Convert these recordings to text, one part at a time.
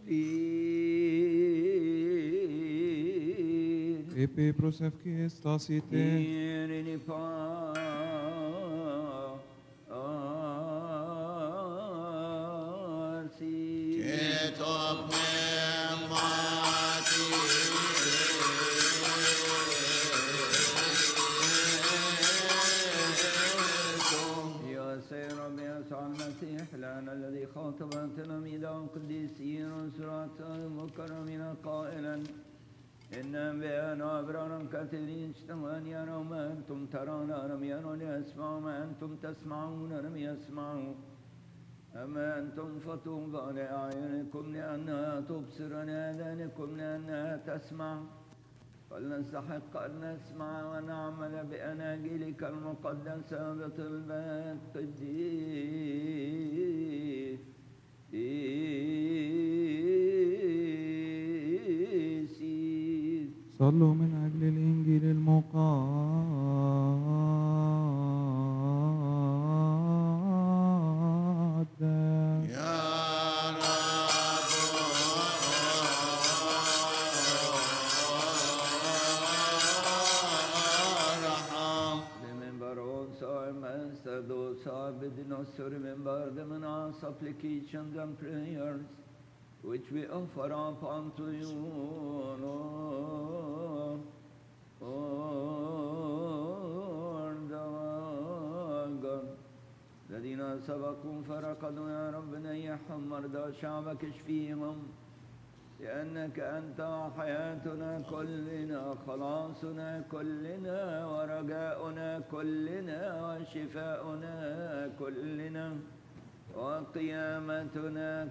Epe prosevki stasite. Irini parsi. Ketop memati. يا سيد ربي يسوع المسيح لنا الذي خاطبتنا ميدان قديسين وسرات المكرمين قائلا إن بأنا أبرارا كثيرين اجتمعون يروا ما أنتم ترون لم يروا ليسمعوا ما أنتم تسمعون لم يسمعوا أما أنتم فطوبى لأعينكم لأنها تبصر لآذانكم لأنها تسمع فلنستحق أن نسمع ونعمل بأناجيلك المقدسة بطلبات قديسين. صلوا من أجل الإنجيل المقدس. يا Those are within us to remember them in our supplications and prayers, which we offer up unto you, Lord our God. الذين سبقوا فرقدوا يا رب نيحهم مرضى شعبك اشفيهم لأنك أنت حياتنا كلنا خلاصنا كلنا ورجاؤنا كلنا وشفاؤنا كلنا وقيامتنا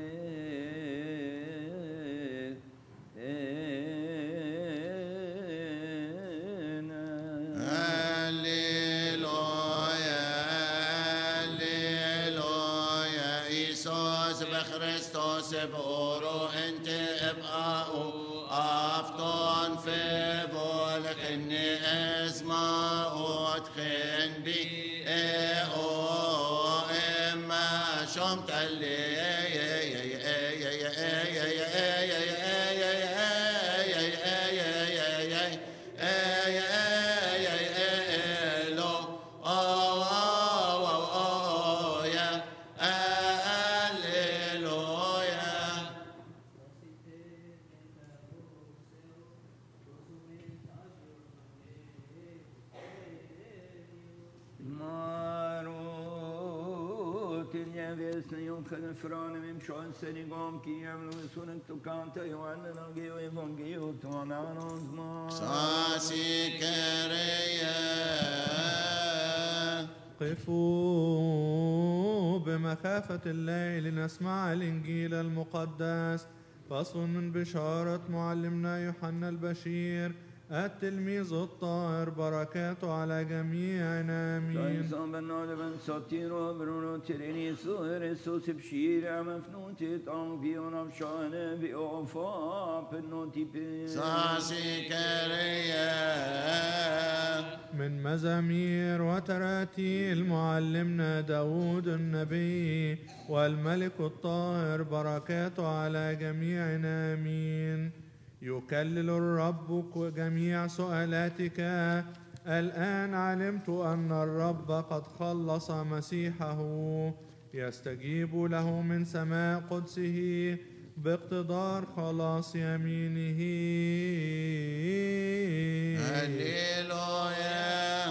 كلنا. هللويا هللويا إيسوس بخريستوس بورو انت ابقاء أفطن في بولك إني اسمع واتخن بي إما شمت اللي Från min chans i gång ki jag sunet to kanta ju annan ge och evangelium to annan ma ساسي كريا قفوا بمخافة الله لنسمع الإنجيل المقدس. فصل من بشارة معلمنا يوحنا البشير التلميذ الطاهر بركاته على جميعنا آمين. إنسان بنادى بن ساتير وبرونو تريني سوهر سوس بشير مفنوتي طعم في ونفشانه بأوفا بنوتي بي ساسي كريا من مزامير وتراتيل معلمنا داود النبي والملك الطاهر بركاته على جميعنا آمين. يكلل الرب جميع سؤالاتك. الآن علمت أن الرب قد خلص مسيحه يستجيب له من سماء قدسه باقتدار خلاص يمينه. هللويا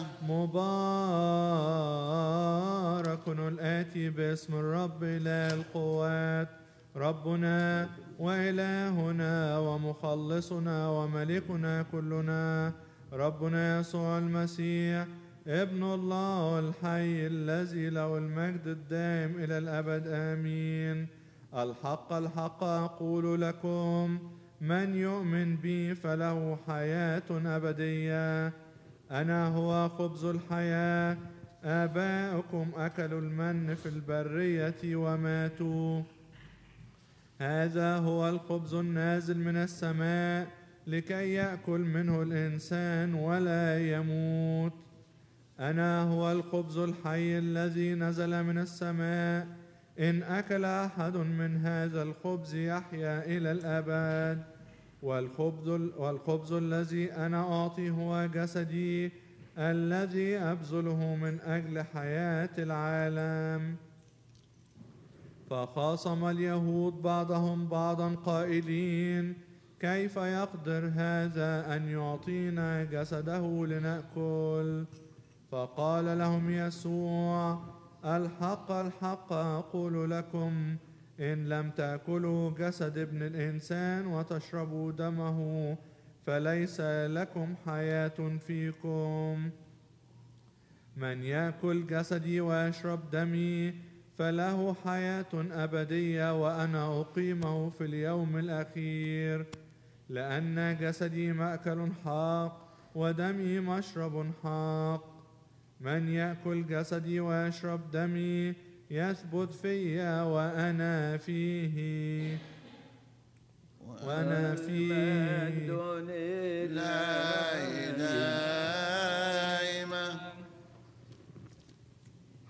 مبارك الآتي باسم الرب إله القوات ربنا وإلهنا ومخلصنا وملكنا كلنا ربنا يسوع المسيح ابن الله الحي الذي له المجد الدائم إلى الأبد آمين. الحق الحق أقول لكم من يؤمن بي فله حياة أبدية. أنا هو خبز الحياة. آباؤكم أكلوا المن في البرية وماتوا. هذا هو الخبز النازل من السماء لكي يأكل منه الإنسان ولا يموت. أنا هو الخبز الحي الذي نزل من السماء إن أكل أحد من هذا الخبز يحيا إلى الأبد. والخبز الذي أنا أعطي هو جسدي الذي أبذله من أجل حياة العالم. فخاصم اليهود بعضهم بعضا قائلين: كيف يقدر هذا أن يعطينا جسده لنأكل؟ فقال لهم يسوع: الحق الحق أقول لكم، إن لم تأكلوا جسد ابن الإنسان وتشربوا دمه فليس لكم حياة فيكم. من يأكل جسدي ويشرب دمي فله حياة أبدية، وأنا أقيمه في اليوم الأخير. لأن جسدي مأكل حق ودمي مشرب حق. من يأكل جسدي ويشرب دمي يثبت في وأنا فيه